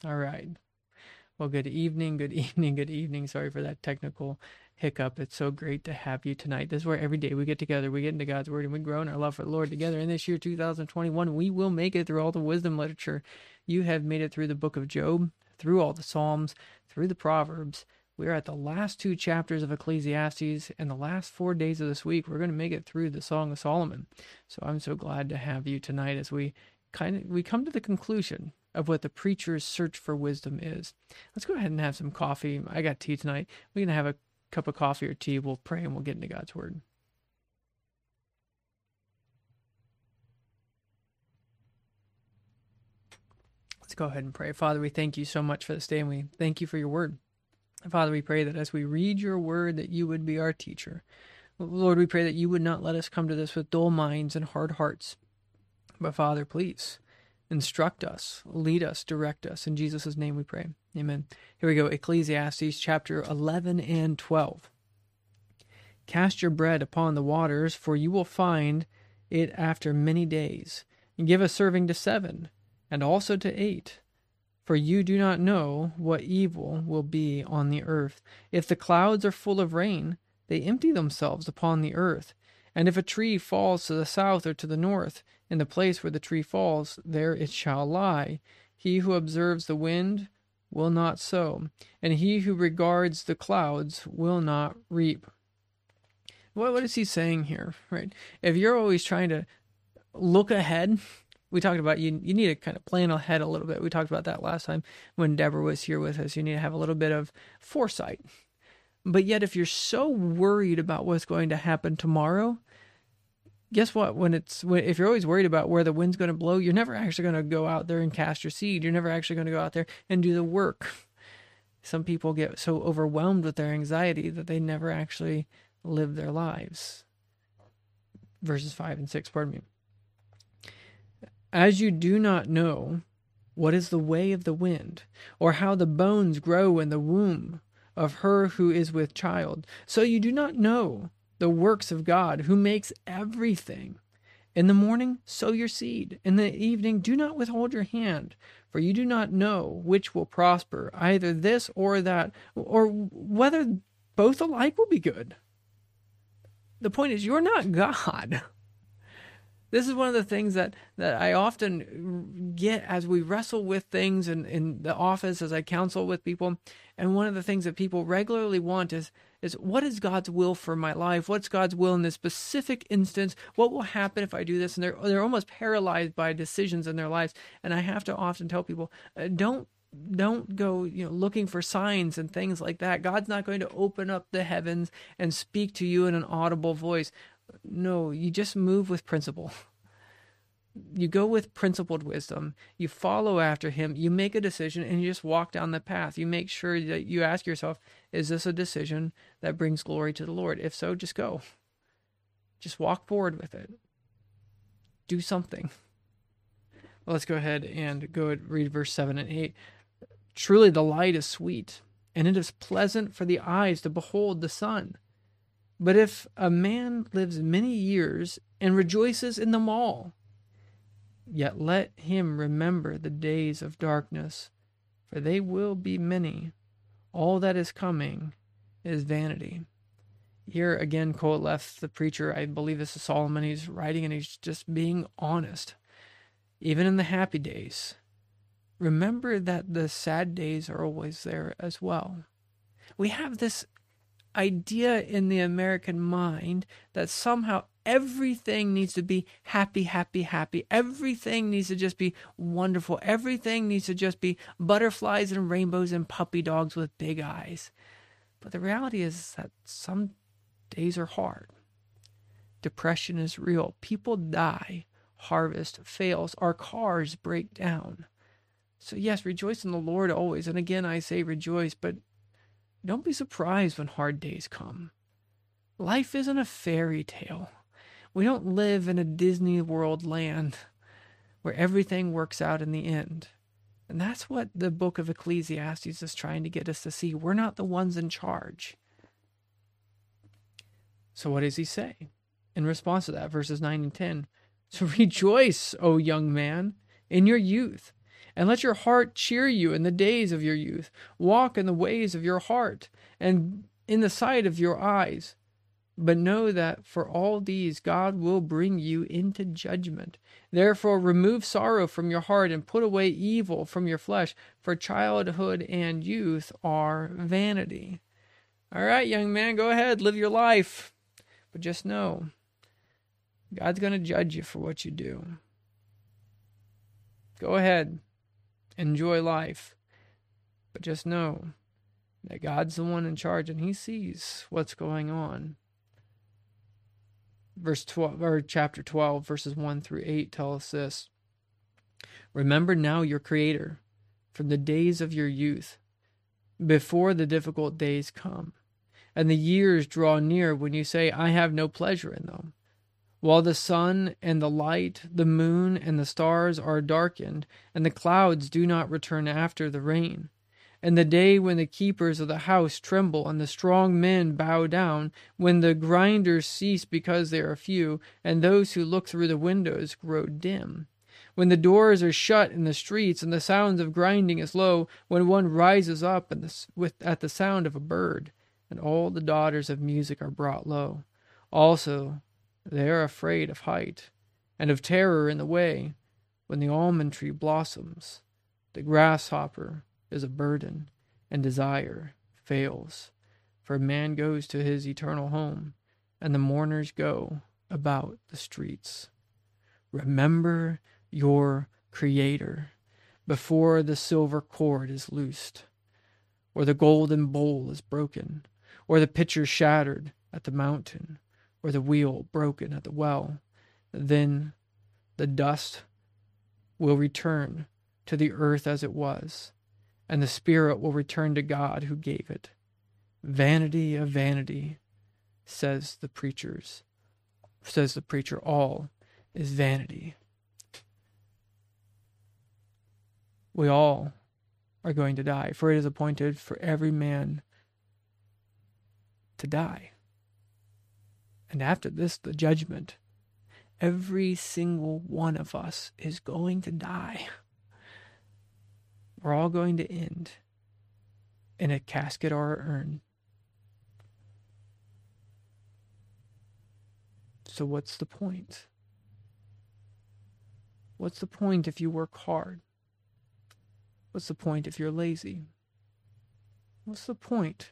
All right. Well, good evening, good evening, good evening. Sorry for that technical hiccup. It's so great to have you tonight. This is where every day we get together, we get into God's Word, and we grow in our love for the Lord together. In this year, 2021, we will make it through all the wisdom literature. You have made it through the book of Job, through all the Psalms, through the Proverbs. We're at the last 2 chapters of Ecclesiastes, and the last 4 days of this week, we're going to make it through the Song of Solomon. So I'm so glad to have you tonight as we come to the conclusion of what the preacher's search for wisdom is. Let's go ahead and have some coffee. I got tea tonight. We're going to have a cup of coffee or tea. We'll pray and we'll get into God's Word. Let's go ahead and pray. Father, we thank you so much for this day, and we thank you for your Word. Father, we pray that as we read your Word, that you would be our teacher. Lord, we pray that you would not let us come to this with dull minds and hard hearts. But Father, please instruct us, lead us, direct us. In Jesus' name we pray. Amen. Here we go. Ecclesiastes chapter 11 and 12. Cast your bread upon the waters, for you will find it after many days. And give a serving to 7, and also to 8. For you do not know what evil will be on the earth. If the clouds are full of rain, they empty themselves upon the earth. And if a tree falls to the south or to the north, in the place where the tree falls, there it shall lie. He who observes the wind will not sow, and he who regards the clouds will not reap. What is he saying here, right? If you're always trying to look ahead, we talked about you need to kind of plan ahead a little bit. We talked about that last time when Deborah was here with us. You need to have a little bit of foresight. But yet, if you're so worried about what's going to happen tomorrow, guess what? If you're always worried about where the wind's going to blow, you're never actually going to go out there and cast your seed. You're never actually going to go out there and do the work. Some people get so overwhelmed with their anxiety that they never actually live their lives. Verses 5 and 6, pardon me. As you do not know what is the way of the wind, or how the bones grow in the womb of her who is with child, so you do not know the works of God, who makes everything. In the morning, sow your seed. In the evening, do not withhold your hand, for you do not know which will prosper, either this or that, or whether both alike will be good. The point is, you're not God. This is one of the things that I often get as we wrestle with things in the office, as I counsel with people. And one of the things that people regularly want is what is God's will for my life? What's God's will in this specific instance? What will happen if I do this? And they're almost paralyzed by decisions in their lives. And I have to often tell people, don't go looking for signs and things like that. God's not going to open up the heavens and speak to you in an audible voice. No, you just move with principle. You go with principled wisdom. You follow after him. You make a decision and you just walk down the path. You make sure that you ask yourself, is this a decision that brings glory to the Lord? If so, just go. Just walk forward with it. Do something. Well, let's go ahead and read verse 7 and 8. Truly the light is sweet, and it is pleasant for the eyes to behold the sun. But if a man lives many years and rejoices in them all, yet let him remember the days of darkness, for they will be many. All that is coming is vanity. Here again, Qoheleth, the preacher, I believe this is Solomon, he's writing and he's just being honest. Even in the happy days, remember that the sad days are always there as well. We have this idea in the American mind that somehow everything needs to be happy, happy, happy. Everything needs to just be wonderful. Everything needs to just be butterflies and rainbows and puppy dogs with big eyes. But the reality is that some days are hard. Depression is real. People die. Harvest fails. Our cars break down. So yes, rejoice in the Lord always. And again, I say rejoice, but don't be surprised when hard days come. Life isn't a fairy tale. We don't live in a Disney World land where everything works out in the end. And that's what the book of Ecclesiastes is trying to get us to see. We're not the ones in charge. So what does he say in response to that? Verses 9 and 10. So rejoice, O young man, in your youth, And let your heart cheer you in the days of your youth. Walk in the ways of your heart and in the sight of your eyes. But know that for all these God will bring you into judgment. Therefore remove sorrow from your heart and put away evil from your flesh, for childhood and youth are vanity. All right, young man, go ahead, live your life. But just know, God's going to judge you for what you do. Go ahead, enjoy life. But just know that God's the one in charge and he sees what's going on. Verse 12, or chapter 12, verses 1 through 8 tell us this. Remember now your Creator from the days of your youth, before the difficult days come, and the years draw near when you say, I have no pleasure in them. While the sun and the light, the moon and the stars are darkened, and the clouds do not return after the rain. And the day when the keepers of the house tremble, and the strong men bow down, when the grinders cease because they are few, and those who look through the windows grow dim. When the doors are shut in the streets, and the sounds of grinding is low, when one rises up at the sound of a bird, and all the daughters of music are brought low. Also they are afraid of height, and of terror in the way, when the almond tree blossoms, the grasshopper is a burden, and desire fails. For man goes to his eternal home, and the mourners go about the streets. Remember your Creator before the silver cord is loosed, or the golden bowl is broken, or the pitcher shattered at the mountain, or the wheel broken at the well. Then the dust will return to the earth as it was, and the spirit will return to God who gave it. Vanity of vanity, says the preacher, all is vanity. We all are going to die, for it is appointed for every man to die. And after this, the judgment. Every single one of us is going to die. We're all going to end in a casket or an urn. So what's the point? What's the point if you work hard? What's the point if you're lazy? What's the point?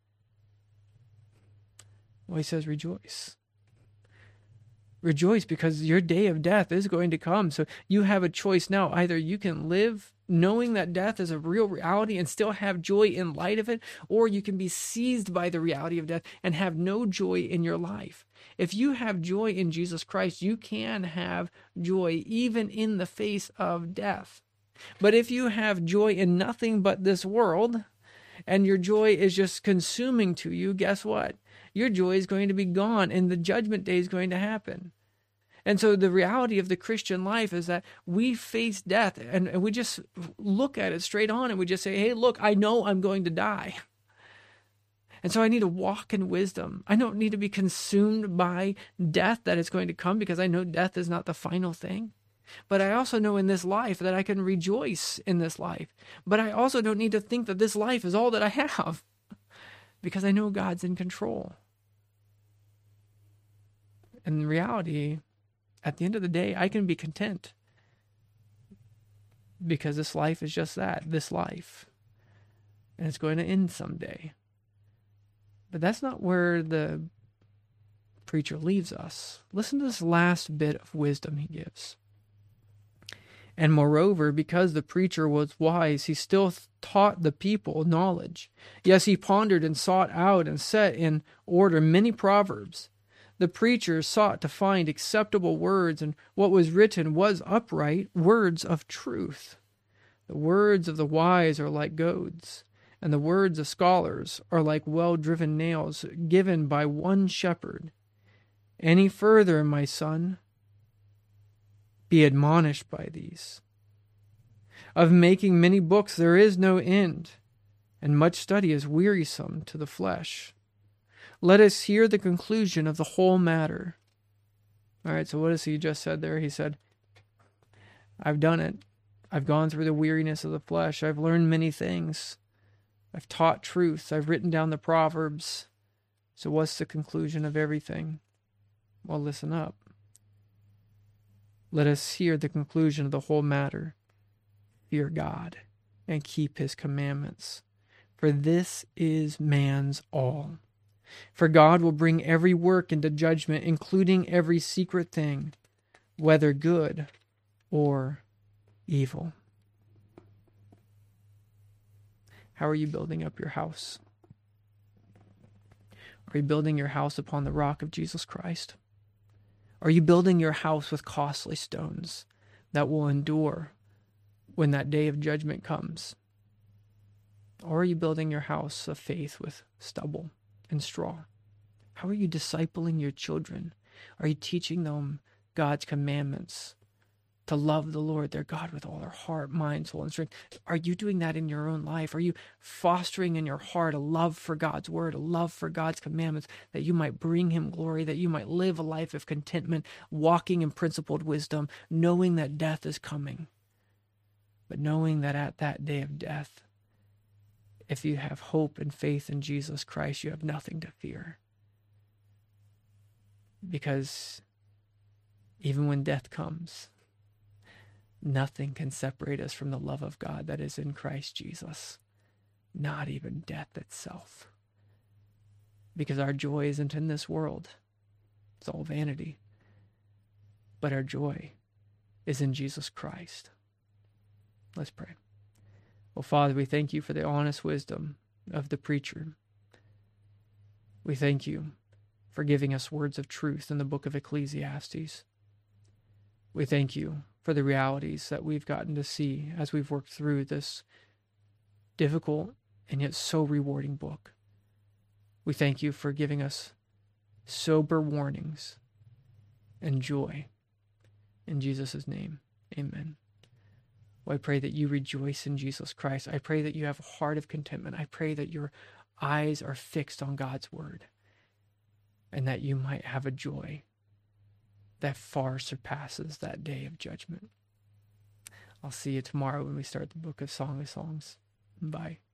Well, he says rejoice. Rejoice because your day of death is going to come. So you have a choice now. Either you can live knowing that death is a real reality and still have joy in light of it, or you can be seized by the reality of death and have no joy in your life. If you have joy in Jesus Christ, you can have joy even in the face of death. But if you have joy in nothing but this world, and your joy is just consuming to you, guess what? Your joy is going to be gone, and the judgment day is going to happen. And so the reality of the Christian life is that we face death, and we just look at it straight on, and we just say, hey, look, I know I'm going to die. And so I need to walk in wisdom. I don't need to be consumed by death that is going to come, because I know death is not the final thing. But I also know in this life that I can rejoice in this life. But I also don't need to think that this life is all that I have, because I know God's in control. And in reality, at the end of the day, I can be content, because this life is just that, this life. And it's going to end someday. But that's not where the preacher leaves us. Listen to this last bit of wisdom he gives. And moreover, because the preacher was wise, he still taught the people knowledge. Yes, he pondered and sought out and set in order many proverbs. The preacher sought to find acceptable words, and what was written was upright, words of truth. The words of the wise are like goads, and the words of scholars are like well-driven nails given by one shepherd. Any further, my son, be admonished by these. Of making many books there is no end, and much study is wearisome to the flesh. Let us hear the conclusion of the whole matter. All right, so what has he just said there? He said, I've done it. I've gone through the weariness of the flesh. I've learned many things. I've taught truths. I've written down the Proverbs. So what's the conclusion of everything? Well, listen up. Let us hear the conclusion of the whole matter. Fear God and keep his commandments, for this is man's all. For God will bring every work into judgment, including every secret thing, whether good or evil. How are you building up your house? Are you building your house upon the rock of Jesus Christ? Are you building your house with costly stones that will endure when that day of judgment comes? Or are you building your house of faith with stubble and straw? How are you discipling your children? Are you teaching them God's commandments, to love the Lord their God with all their heart, mind, soul, and strength? Are you doing that in your own life? Are you fostering in your heart a love for God's word, a love for God's commandments, that you might bring him glory, that you might live a life of contentment, walking in principled wisdom, knowing that death is coming, but knowing that at that day of death, if you have hope and faith in Jesus Christ, you have nothing to fear. Because even when death comes, nothing can separate us from the love of God that is in Christ Jesus, not even death itself. Because our joy isn't in this world. It's all vanity. But our joy is in Jesus Christ. Let's pray. Well, Father, we thank you for the honest wisdom of the preacher. We thank you for giving us words of truth in the book of Ecclesiastes. We thank you for the realities that we've gotten to see as we've worked through this difficult and yet so rewarding book. We thank you for giving us sober warnings and joy. In Jesus' name, amen. Well, I pray that you rejoice in Jesus Christ. I pray that you have a heart of contentment. I pray that your eyes are fixed on God's word, and that you might have a joy that far surpasses that day of judgment. I'll see you tomorrow when we start the book of Song of Songs. Bye.